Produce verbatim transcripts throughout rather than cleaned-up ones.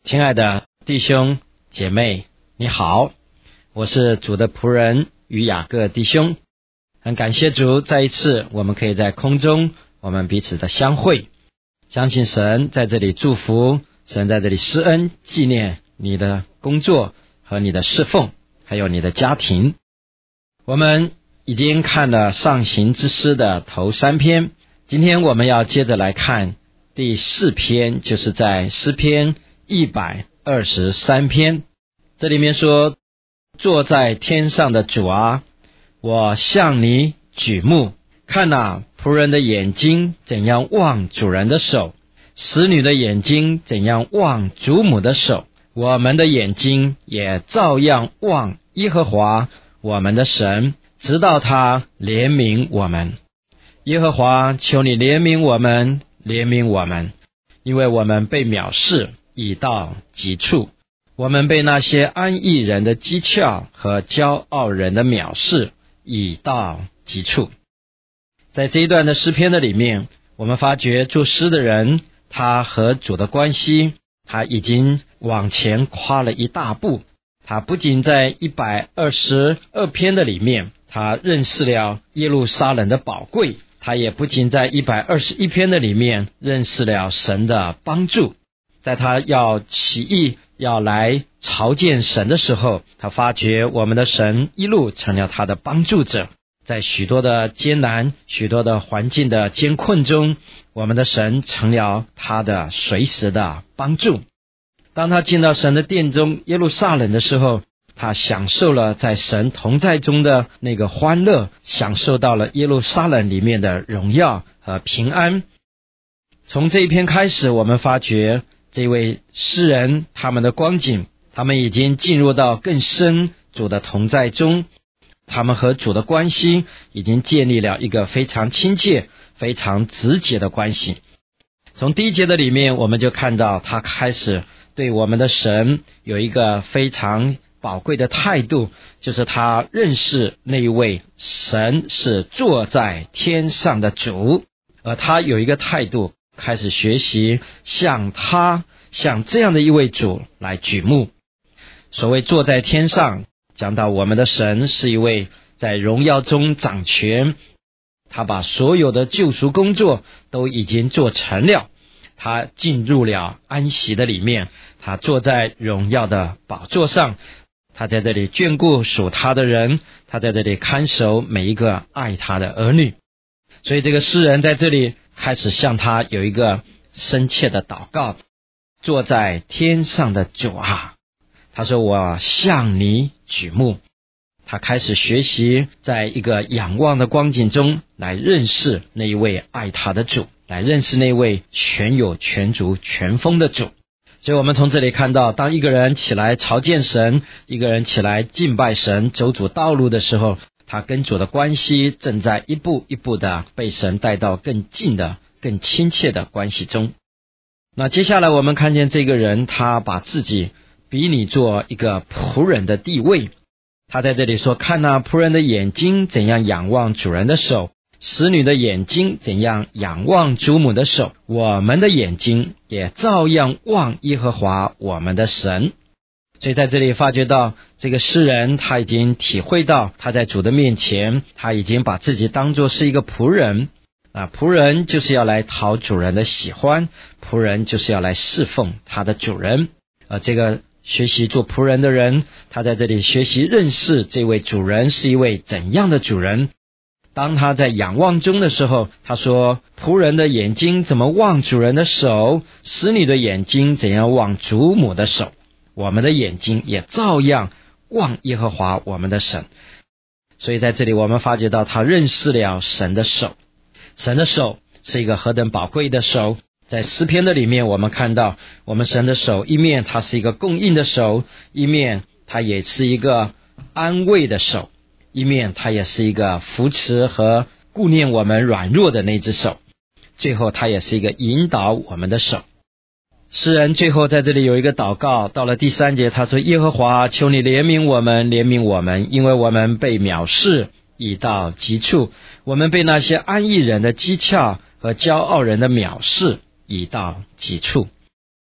亲爱的弟兄姐妹，你好，我是主的仆人于雅各弟兄。很感谢主，再一次我们可以在空中我们彼此的相会，相信神在这里祝福，神在这里施恩，纪念你的工作和你的侍奉，还有你的家庭。我们已经看了上行之诗的头三篇，今天我们要接着来看第四篇，就是在诗篇一百二十三篇。这里面说，坐在天上的主啊，我向你举目，看哪，仆人的眼睛怎样望主人的手，使女的眼睛怎样望主母的手，我们的眼睛也照样望耶和华我们的神，直到他怜悯我们。耶和华，求你怜悯我们，怜悯我们，因为我们被藐视已到极处，我们被那些安逸人的讥诮和骄傲人的藐视已到极处。在这一段的诗篇的里面，我们发觉作诗的人他和主的关系，他已经往前跨了一大步。他不仅在一百二十二篇的里面，他认识了耶路撒冷的宝贵，他也不仅在一百二十一篇的里面认识了神的帮助。在他要起义要来朝见神的时候，他发觉我们的神一路成了他的帮助者。在许多的艰难许多的环境的艰困中，我们的神成了他的随时的帮助。当他进到神的殿中耶路撒冷的时候，他享受了在神同在中的那个欢乐，享受到了耶路撒冷里面的荣耀和平安。从这一篇开始，我们发觉这位诗人他们的光景，他们已经进入到更深主的同在中，他们和主的关系已经建立了一个非常亲切非常直接的关系。从第一节的里面，我们就看到他开始对我们的神有一个非常宝贵的态度，就是他认识那一位神是坐在天上的主，而他有一个态度，开始学习向他向这样的一位主来举目。所谓坐在天上，讲到我们的神是一位在荣耀中掌权，他把所有的救赎工作都已经做成了，他进入了安息的里面，他坐在荣耀的宝座上，他在这里眷顾属他的人，他在这里看守每一个爱他的儿女。所以这个诗人在这里开始向他有一个深切的祷告，坐在天上的主啊，他说我向你举目。他开始学习在一个仰望的光景中来认识那一位爱他的主，来认识那位全有全足全丰的主。所以我们从这里看到，当一个人起来朝见神，一个人起来敬拜神，走主道路的时候，他跟主的关系正在一步一步的被神带到更近的更亲切的关系中。那接下来我们看见这个人，他把自己比拟做一个仆人的地位。他在这里说，看哪，仆人的眼睛怎样仰望主人的手，使女的眼睛怎样仰望主母的手，我们的眼睛也照样望耶和华我们的神。所以在这里发觉到，这个诗人他已经体会到，他在主的面前，他已经把自己当作是一个仆人啊，仆人就是要来讨主人的喜欢，仆人就是要来侍奉他的主人。而这个学习做仆人的人，他在这里学习认识这位主人是一位怎样的主人。当他在仰望中的时候，他说，仆人的眼睛怎么望主人的手，使女的眼睛怎样望主母的手，我们的眼睛也照样望耶和华我们的神。所以在这里我们发觉到，他认识了神的手，神的手是一个何等宝贵的手。在诗篇的里面，我们看到我们神的手，一面它是一个供应的手，一面它也是一个安慰的手，一面它也是一个扶持和顾念我们软弱的那只手，最后它也是一个引导我们的手。诗人最后在这里有一个祷告，到了第三节，他说，耶和华，求你怜悯我们，怜悯我们，因为我们被藐视已到极处，我们被那些安逸人的讥诮和骄傲人的藐视已到极处。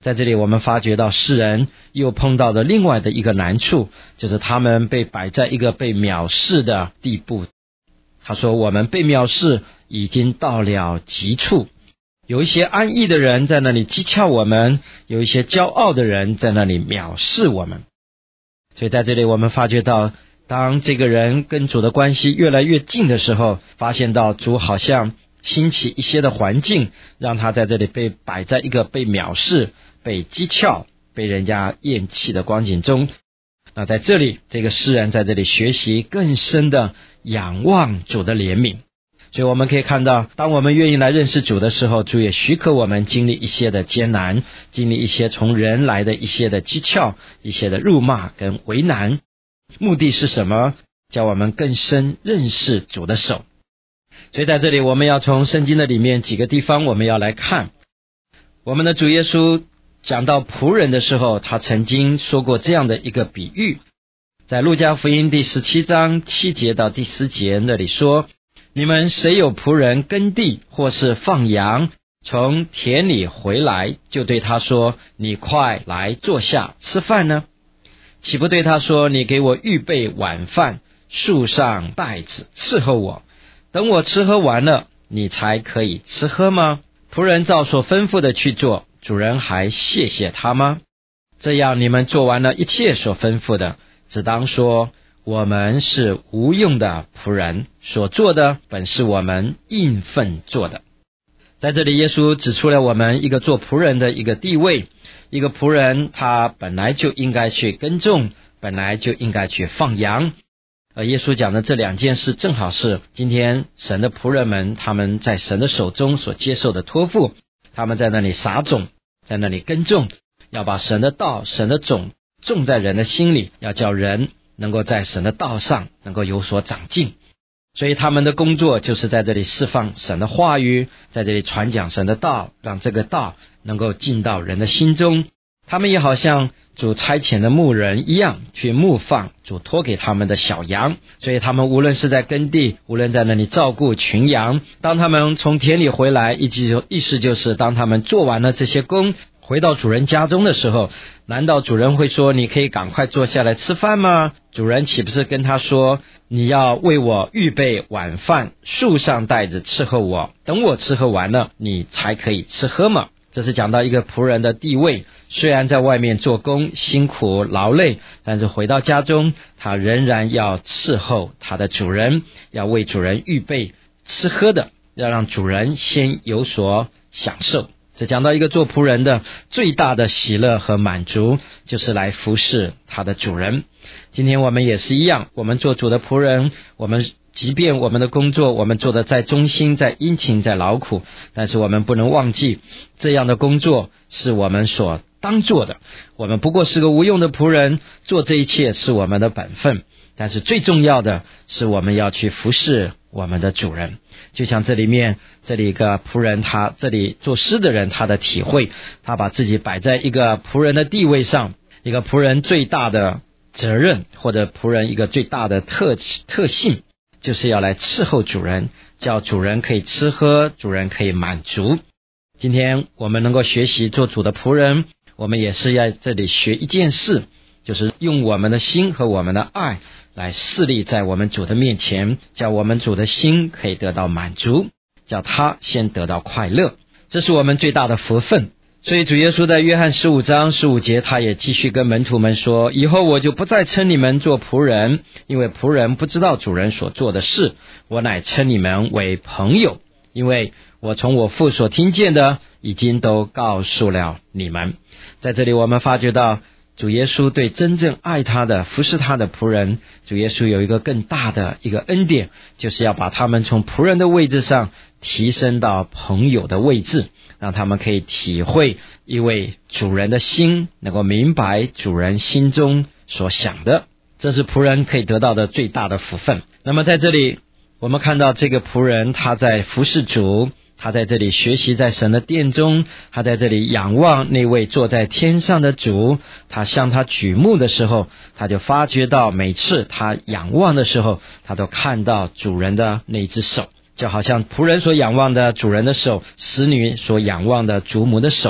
在这里我们发觉到世人又碰到的另外的一个难处，就是他们被摆在一个被藐视的地步。他说我们被藐视已经到了极处，有一些安逸的人在那里讥诮我们，有一些骄傲的人在那里藐视我们。所以在这里我们发觉到，当这个人跟主的关系越来越近的时候，发现到主好像兴起一些的环境，让他在这里被摆在一个被藐视、被讥诮、被人家厌弃的光景中。那在这里，这个诗人在这里学习更深的仰望主的怜悯。所以我们可以看到，当我们愿意来认识主的时候，主也许可我们经历一些的艰难，经历一些从人来的一些的讥诮，一些的辱骂跟为难。目的是什么？叫我们更深认识主的手。所以在这里我们要从圣经的里面几个地方我们要来看。我们的主耶稣讲到仆人的时候，他曾经说过这样的一个比喻，在路加福音第十七章七节到第十节那里说，你们谁有仆人耕地或是放羊，从田里回来，就对他说，你快来坐下吃饭呢？岂不对他说，你给我预备晚饭，束上带子伺候我，等我吃喝完了，你才可以吃喝吗？仆人照所吩咐的去做，主人还谢谢他吗？这样你们做完了一切所吩咐的，只当说，我们是无用的仆人，所做的本是我们应分做的。在这里耶稣指出了我们一个做仆人的一个地位。一个仆人他本来就应该去耕种，本来就应该去放羊。而耶稣讲的这两件事，正好是今天神的仆人们他们在神的手中所接受的托付。他们在那里撒种，在那里耕种，要把神的道、神的种种在人的心里，要叫人能够在神的道上能够有所长进。所以他们的工作就是在这里释放神的话语，在这里传讲神的道，让这个道能够进到人的心中。他们也好像主差遣的牧人一样，去牧放主托给他们的小羊。所以他们无论是在耕地，无论在那里照顾群羊，当他们从田里回来，意思就是当他们做完了这些工，回到主人家中的时候，难道主人会说，你可以赶快坐下来吃饭吗？主人岂不是跟他说，你要为我预备晚饭，束上带子伺候我，等我吃喝完了，你才可以吃喝吗？这是讲到一个仆人的地位，虽然在外面做工辛苦劳累，但是回到家中，他仍然要伺候他的主人，要为主人预备吃喝的，要让主人先有所享受。这讲到一个做仆人的最大的喜乐和满足，就是来服侍他的主人。今天我们也是一样，我们做主的仆人，我们即便我们的工作我们做得再忠心、再殷勤、再劳苦，但是我们不能忘记，这样的工作是我们所当做的。我们不过是个无用的仆人，做这一切是我们的本分，但是最重要的是我们要去服侍我们的主人。就像这里面这里一个仆人，他这里做诗的人，他的体会，他把自己摆在一个仆人的地位上。一个仆人最大的责任，或者仆人一个最大的特特性，就是要来伺候主人，叫主人可以吃喝，主人可以满足。今天我们能够学习做主的仆人，我们也是要这里学一件事，就是用我们的心和我们的爱来侍立在我们主的面前，叫我们主的心可以得到满足，叫他先得到快乐，这是我们最大的福分。所以主耶稣在约翰十五章十五节，他也继续跟门徒们说，以后我就不再称你们做仆人，因为仆人不知道主人所做的事，我乃称你们为朋友，因为我从我父所听见的已经都告诉了你们。在这里我们发觉到主耶稣对真正爱他的、服侍他的仆人，主耶稣有一个更大的一个恩典，就是要把他们从仆人的位置上提升到朋友的位置，让他们可以体会一位主人的心，能够明白主人心中所想的，这是仆人可以得到的最大的福分。那么在这里我们看到这个仆人，他在服侍主，他在这里学习在神的殿中，他在这里仰望那位坐在天上的主，他向他举目的时候，他就发觉到每次他仰望的时候，他都看到主人的那只手，就好像仆人所仰望的主人的手，使女所仰望的主母的手。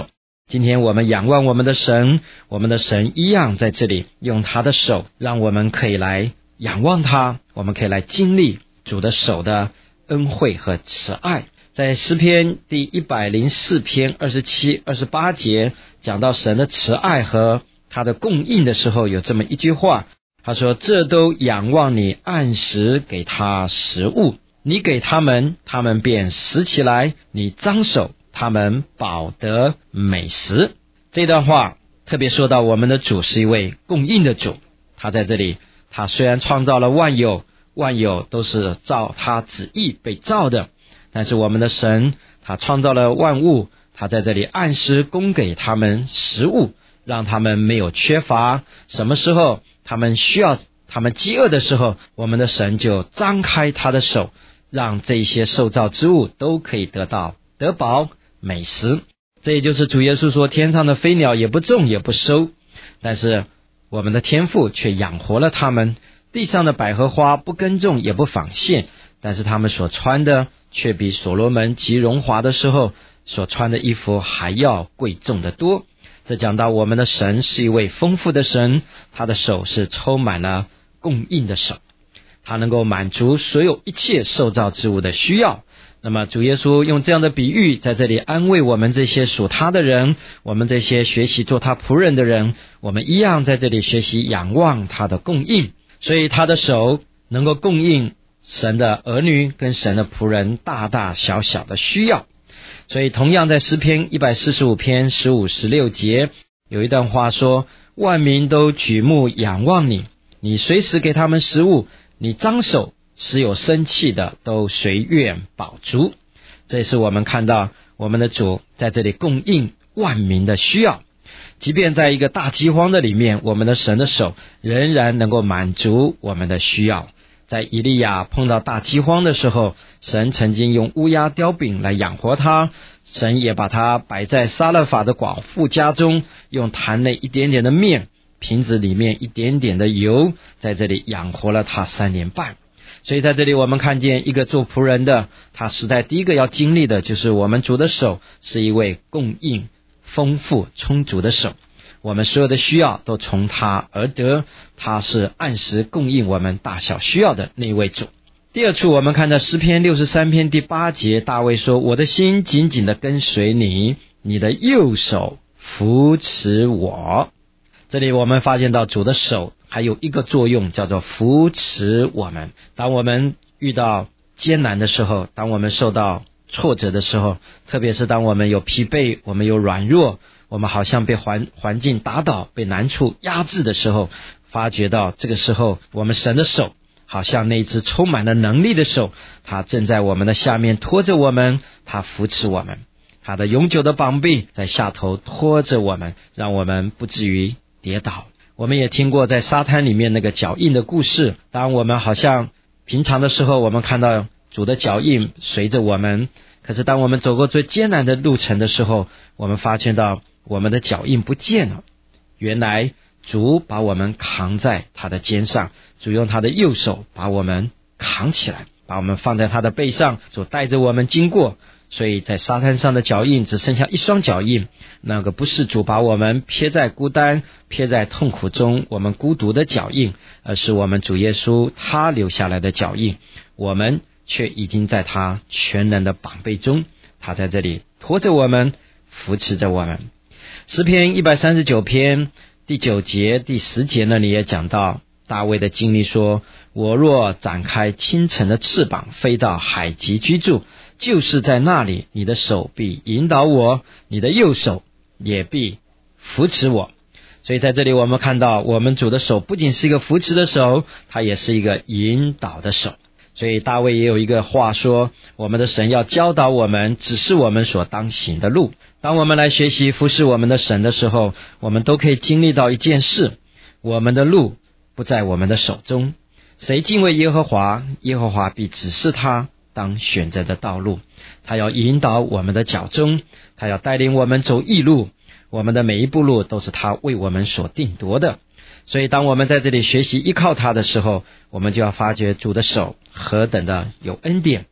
今天我们仰望我们的神，我们的神一样在这里用他的手，让我们可以来仰望他，我们可以来经历主的手的恩惠和慈爱。在诗篇第一百零四篇二十七、二十八节讲到神的慈爱和他的供应的时候，有这么一句话，他说：这都仰望你按时给他食物，你给他们，他们便拾起来，你张手，他们饱得美食。这段话特别说到我们的主是一位供应的主，他在这里，他虽然创造了万有，万有都是照他旨意被造的，但是我们的神，他创造了万物，他在这里按时供给他们食物，让他们没有缺乏。什么时候他们需要，他们饥饿的时候，我们的神就张开他的手，让这些受造之物都可以得到得饱美食。这也就是主耶稣说，天上的飞鸟也不种也不收，但是我们的天父却养活了他们。地上的百合花不耕种也不纺线，但是他们所穿的却比所罗门极荣华的时候所穿的衣服还要贵重得多。这讲到我们的神是一位丰富的神，他的手是充满了供应的手，他能够满足所有一切受造之物的需要。那么主耶稣用这样的比喻在这里安慰我们这些属他的人，我们这些学习做他仆人的人，我们一样在这里学习仰望他的供应。所以他的手能够供应神的儿女跟神的仆人大大小小的需要。所以同样在诗篇一百四十五篇十五、十六节有一段话说：万民都举目仰望你，你随时给他们食物，你张手，使有生气的都随愿饱足。这是我们看到我们的主在这里供应万民的需要。即便在一个大饥荒的里面，我们的神的手仍然能够满足我们的需要。在以利亚碰到大饥荒的时候，神曾经用乌鸦叼饼来养活他，神也把他摆在撒勒法的寡妇家中，用坛内一点点的面，瓶子里面一点点的油，在这里养活了他三年半。所以在这里我们看见一个做仆人的，他时代第一个要经历的就是我们主的手是一位供应丰富充足的手，我们所有的需要都从他而得，他是按时供应我们大小需要的那一位主。第二处我们看到诗篇六十三篇第八节，大卫说：我的心紧紧地跟随你，你的右手扶持我。这里我们发现到主的手还有一个作用，叫做扶持我们。当我们遇到艰难的时候，当我们受到挫折的时候，特别是当我们有疲惫，我们有软弱，我们好像被环环境打倒，被难处压制的时候，发觉到这个时候我们神的手好像那只充满了能力的手，他正在我们的下面拖着我们，他扶持我们，他的永久的膀臂在下头拖着我们，让我们不至于跌倒。我们也听过在沙滩里面那个脚印的故事，当我们好像平常的时候，我们看到主的脚印随着我们，可是当我们走过最艰难的路程的时候，我们发现到我们的脚印不见了。原来主把我们扛在他的肩上，主用他的右手把我们扛起来，把我们放在他的背上，主带着我们经过。所以在沙滩上的脚印只剩下一双脚印，那个不是主把我们撇在孤单，撇在痛苦中我们孤独的脚印，而是我们主耶稣他留下来的脚印，我们却已经在他全能的膀臂中，他在这里拖着我们，扶持着我们。诗篇一百三十九篇第九节第十节那里也讲到大卫的经历说：我若展开清晨的翅膀，飞到海极居住，就是在那里，你的手必引导我，你的右手也必扶持我。所以在这里我们看到我们主的手不仅是一个扶持的手，它也是一个引导的手。所以大卫也有一个话说，我们的神要教导我们，指示我们所当行的路。当我们来学习服侍我们的神的时候，我们都可以经历到一件事，我们的路不在我们的手中。谁敬畏耶和华，耶和华必指示他当选择的道路，他要引导我们的脚中，他要带领我们走义路，我们的每一步路都是他为我们所定夺的。所以当我们在这里学习依靠他的时候，我们就要发觉主的手何等的有恩典。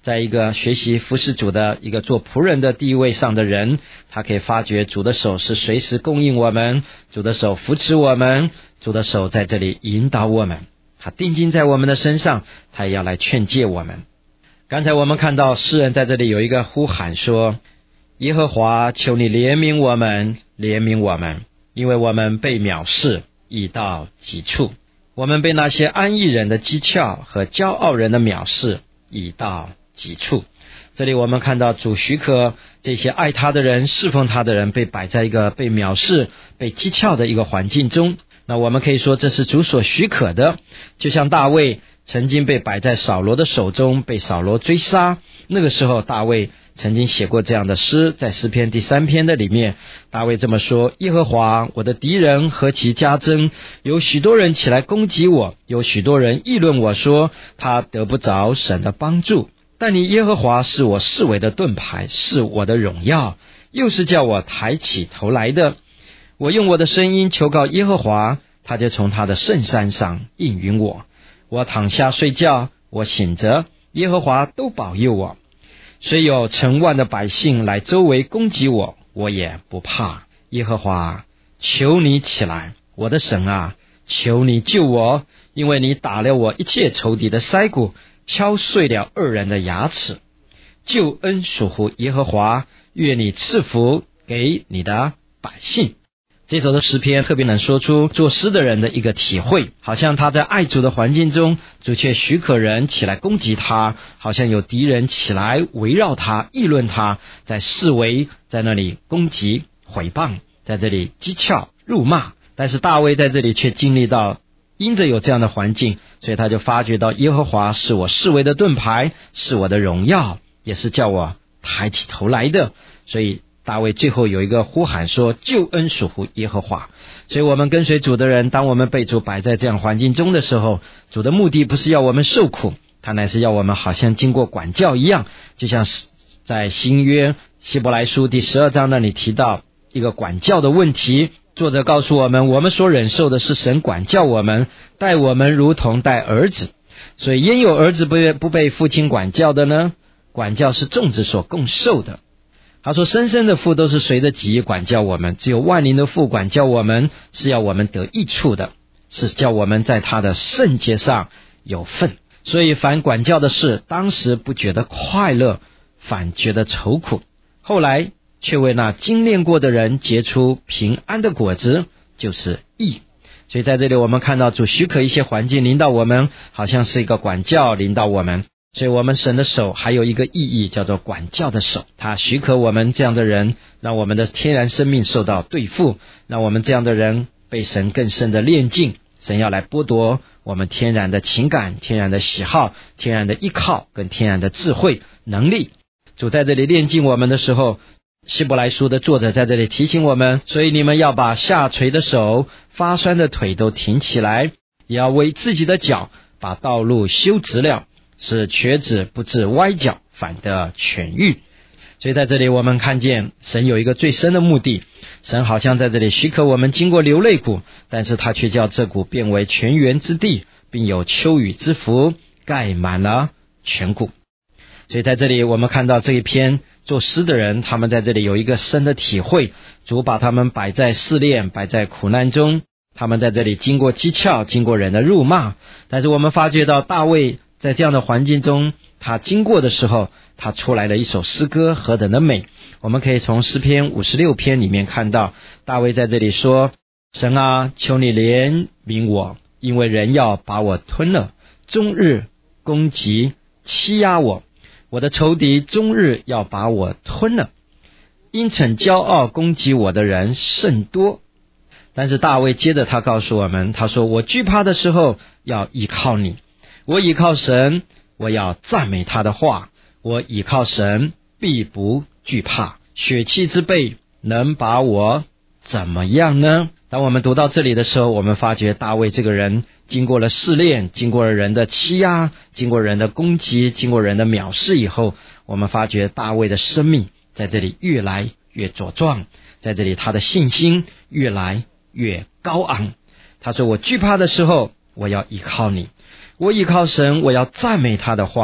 在一个学习服侍主的一个做仆人的地位上的人，他可以发觉主的手是随时供应我们，主的手扶持我们，主的手在这里引导我们，他定睛在我们的身上，他也要来劝诫我们。刚才我们看到诗人在这里有一个呼喊说，耶和华，求你怜悯我们，怜悯我们，因为我们被藐视已到极处，我们被那些安逸人的讥诮和骄傲人的藐视已到极处。这里我们看到主许可这些爱他的人，侍奉他的人被摆在一个被藐视被讥诮的一个环境中，那我们可以说这是主所许可的。就像大卫曾经被摆在扫罗的手中，被扫罗追杀，那个时候大卫曾经写过这样的诗，在诗篇第三篇的里面，大卫这么说，耶和华，我的敌人何其加增，有许多人起来攻击我，有许多人议论我说，他得不着神的帮助。但你耶和华是我视为的盾牌，是我的荣耀，又是叫我抬起头来的。我用我的声音求告耶和华，他就从他的圣山上应允我。我躺下睡觉，我醒着，耶和华都保佑我。虽有成万的百姓来周围攻击我，我也不怕。耶和华，求你起来，我的神啊，求你救我，因为你打了我一切仇敌的腮骨，敲碎了恶人的牙齿。救恩属乎耶和华，愿你赐福给你的百姓。这首的诗篇特别能说出作诗的人的一个体会，好像他在爱主的环境中，主却许可人起来攻击他，好像有敌人起来围绕他，议论他，在四围在那里攻击毁谤，在这里讥诮辱骂。但是大卫在这里却经历到，因着有这样的环境，所以他就发觉到耶和华是我视为的盾牌，是我的荣耀，也是叫我抬起头来的。所以大卫最后有一个呼喊说，救恩属乎耶和华。所以我们跟随主的人，当我们被主摆在这样环境中的时候，主的目的不是要我们受苦，他乃是要我们好像经过管教一样，就像在新约希伯来书第十二章那里提到一个管教的问题，作者告诉我们，我们所忍受的是神管教我们，待我们如同待儿子。所以焉有儿子不被不被父亲管教的呢？管教是众子所共受的。他说，生生的父都是随着己意管教我们，只有万灵的父管教我们，是要我们得益处的，是叫我们在他的圣洁上有份。所以凡管教的事，当时不觉得快乐，反觉得愁苦，后来却为那精炼过的人结出平安的果子，就是义。所以在这里我们看到主许可一些环境临到我们，好像是一个管教临到我们。所以我们神的手还有一个意义，叫做管教的手，他许可我们这样的人，让我们的天然生命受到对付，让我们这样的人被神更深的炼净。神要来剥夺我们天然的情感、天然的喜好、天然的依靠跟天然的智慧能力。主在这里炼净我们的时候，希伯来书的作者在这里提醒我们，所以你们要把下垂的手、发酸的腿都挺起来，也要为自己的脚把道路修直了，使瘸子不致歪脚，反得痊愈。所以在这里我们看见神有一个最深的目的，神好像在这里许可我们经过流泪谷，但是他却叫这谷变为泉源之地，并有秋雨之福盖满了全谷。所以在这里我们看到这一篇作诗的人，他们在这里有一个深的体会，主把他们摆在试炼，摆在苦难中，他们在这里经过讥诮，经过人的辱骂，但是我们发觉到大卫在这样的环境中，他经过的时候，他出来了一首诗歌，何等的美。我们可以从诗篇五十六篇里面看到，大卫在这里说，神啊，求你怜悯我，因为人要把我吞了，终日攻击欺压我，我的仇敌终日要把我吞了，因逞骄傲攻击我的人甚多。但是大卫接着他告诉我们，他说，我惧怕的时候要依靠你，我倚靠神，我要赞美他的话，我倚靠神，必不惧怕。血气之辈能把我怎么样呢？当我们读到这里的时候，我们发觉大卫这个人经过了试炼，经过了人的欺压，经过人的攻击，经过人的藐视以后，我们发觉大卫的生命在这里越来越茁壮，在这里他的信心越来越高昂。他说，我惧怕的时候我要依靠你，我依靠神，我要赞美他的话，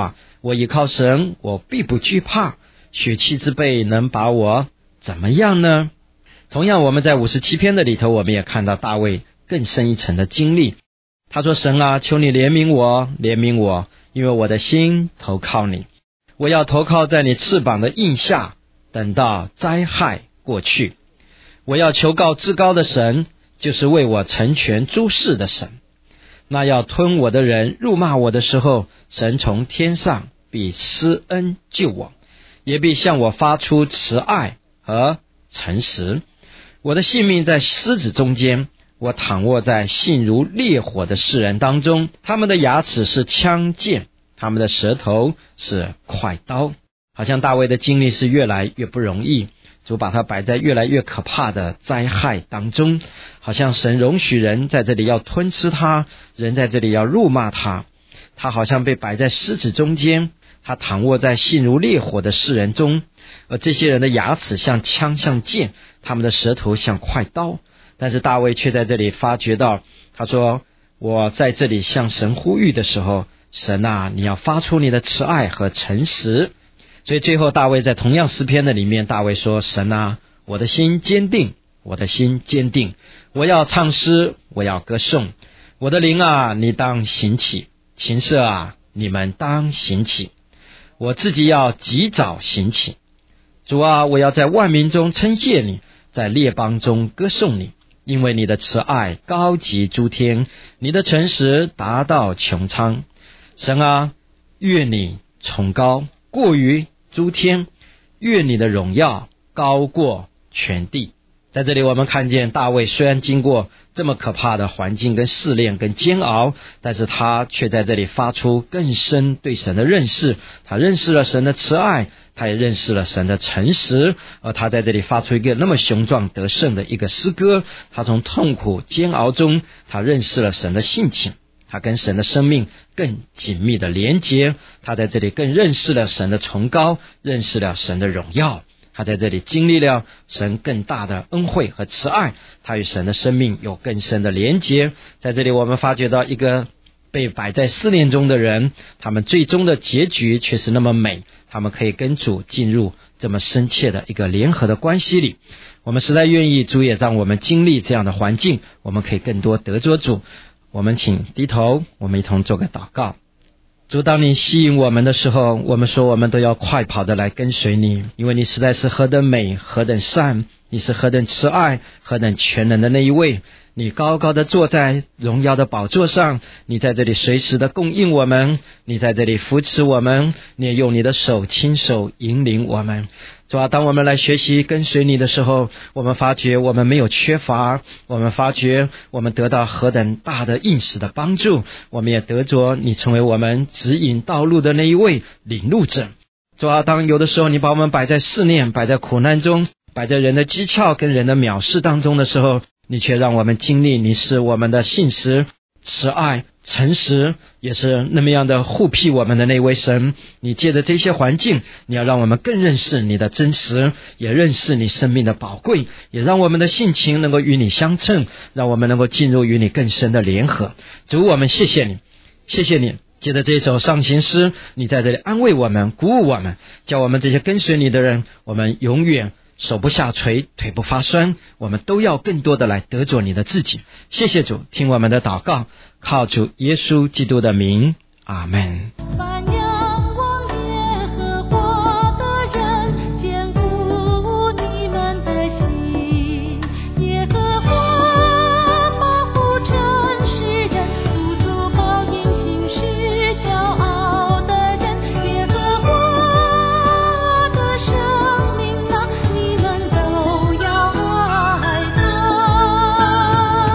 我倚靠神，我必不惧怕，血气之辈能把我怎么样呢？同样，我们在五十七篇的里头，我们也看到大卫更深一层的经历。他说，神啊，求你怜悯我，怜悯我，因为我的心投靠你，我要投靠在你翅膀的荫下，等到灾害过去。我要求告至高的神，就是为我成全诸事的神。那要吞我的人辱骂我的时候，神从天上必施恩救我，也必向我发出慈爱和诚实。我的性命在狮子中间，我躺卧在性如烈火的世人当中，他们的牙齿是枪剑，他们的舌头是快刀。好像大卫的经历是越来越不容易，主把他摆在越来越可怕的灾害当中，好像神容许人在这里要吞吃他，人在这里要辱骂他，他好像被摆在狮子中间，他躺卧在性如烈火的世人中，而这些人的牙齿像枪像剑，他们的舌头像快刀。但是大卫却在这里发觉到，他说，我在这里向神呼吁的时候，神啊，你要发出你的慈爱和诚实。所以最后大卫在同样诗篇的里面，大卫说，神啊，我的心坚定，我的心坚定，我要唱诗，我要歌颂。我的灵啊，你当醒起，琴瑟啊，你们当醒起，我自己要及早醒起。主啊，我要在万民中称谢你，在列邦中歌颂你，因为你的慈爱高及诸天，你的诚实达到穹苍。神啊，愿你崇高过于诸天，愿你的荣耀高过全地。在这里我们看见大卫虽然经过这么可怕的环境跟试炼跟煎熬，但是他却在这里发出更深对神的认识，他认识了神的慈爱，他也认识了神的诚实，而他在这里发出一个那么雄壮得胜的一个诗歌。他从痛苦煎熬中，他认识了神的性情，他跟神的生命更紧密的连结，他在这里更认识了神的崇高，认识了神的荣耀，他在这里经历了神更大的恩惠和慈爱，他与神的生命有更深的连结。在这里我们发觉到一个被摆在试炼中的人，他们最终的结局却是那么美，他们可以跟主进入这么深切的一个联合的关系里。我们实在愿意主也让我们经历这样的环境，我们可以更多得着主。我们请低头，我们一同做个祷告。主，当你吸引我们的时候，我们说我们都要快跑的来跟随你，因为你实在是何等美，何等善，你是何等慈爱，何等全能的那一位。你高高的坐在荣耀的宝座上，你在这里随时的供应我们，你在这里扶持我们，你也用你的手亲手引领我们。主啊，当我们来学习跟随你的时候，我们发觉我们没有缺乏，我们发觉我们得到何等大的应许的帮助，我们也得着你成为我们指引道路的那一位领路者。主啊，当有的时候你把我们摆在试炼，摆在苦难中，摆在人的讥诮跟人的藐视当中的时候，你却让我们经历你是我们的信实、慈爱、诚实，也是那么样的护庇我们的那位神。你借着这些环境，你要让我们更认识你的真实，也认识你生命的宝贵，也让我们的性情能够与你相称，让我们能够进入与你更深的联合。主，我们谢谢你，谢谢你。借着这首上行诗，你在这里安慰我们，鼓舞我们，叫我们这些跟随你的人，我们永远手不下垂，腿不发酸，我们都要更多的来得着你的自己。谢谢主，听我们的祷告，靠主耶稣基督的名，阿们。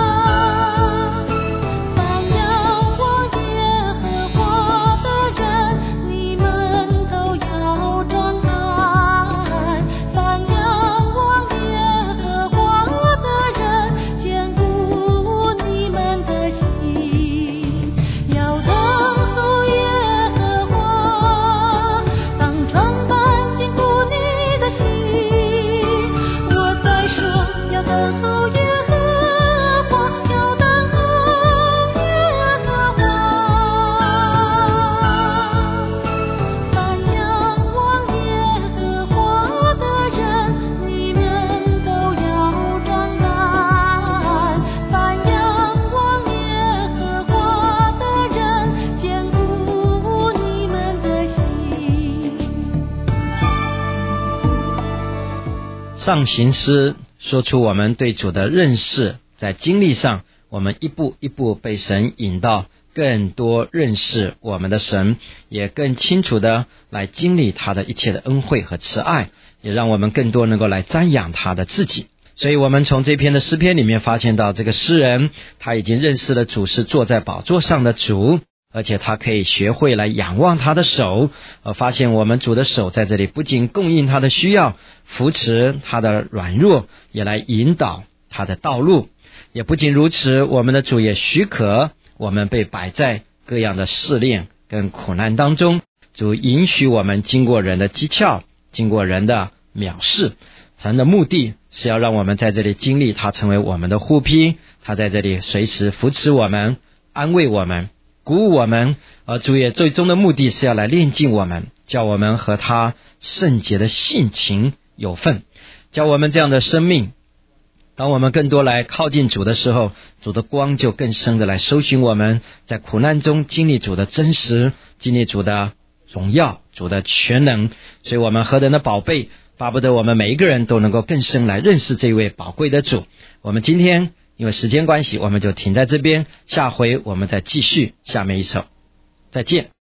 放仰望耶和华的人， 上行诗说出我们对主的认识，在经历上我们一步一步被神引到更多认识我们的神，也更清楚的来经历他的一切的恩惠和慈爱，也让我们更多能够来瞻仰他的自己。所以我们从这篇的诗篇里面发现到，这个诗人他已经认识了主是坐在宝座上的主，而且他可以学会来仰望他的手，而发现我们主的手在这里不仅供应他的需要，扶持他的软弱，也来引导他的道路。也不仅如此，我们的主也许可我们被摆在各样的试炼跟苦难当中，主允许我们经过人的讥诮，经过人的藐视，神的目的是要让我们在这里经历他成为我们的护庇，他在这里随时扶持我们，安慰我们，鼓舞我们，而主也最终的目的是要来炼净我们，叫我们和他圣洁的性情有份，叫我们这样的生命，当我们更多来靠近主的时候，主的光就更深的来搜寻我们，在苦难中经历主的真实，经历主的荣耀，主的全能。所以我们何等的宝贝，巴不得我们每一个人都能够更深来认识这位宝贵的主。我们今天因为时间关系，我们就停在这边，下回我们再继续下面一首，再见。